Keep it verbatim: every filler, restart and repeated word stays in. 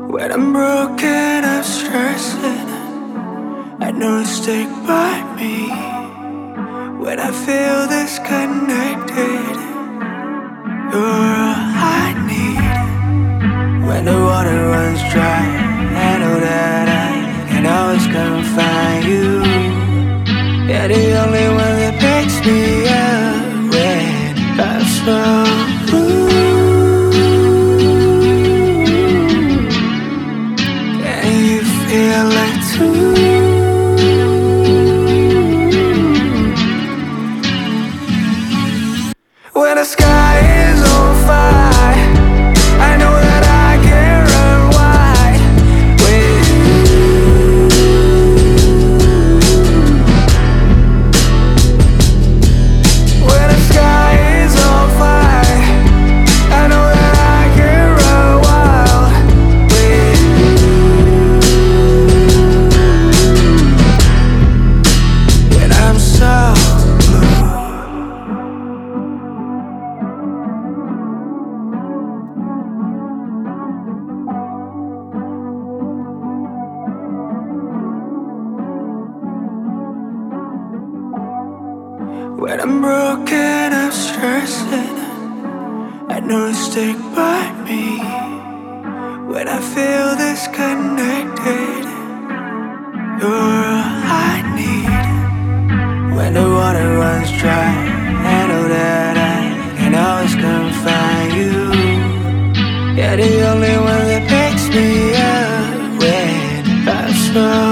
When I'm broken, I'm stressing, I know you stick by me. When I feel disconnected, you're all I need. When the water runs dry, I know that I can always come find you. You're the only one that picks me up when I'm so blue. Can you feel it too? When the sky is on fire, I know that I can run wide with you. When the sky is on fire, I know that I can run wild with you. When I'm so blue. When I'm broken, I'm stressing, I know you stick by me. When I feel disconnected, you're all I need. When the water runs dry, I know that I can always come find you. You're the only one that picks me up when I'm so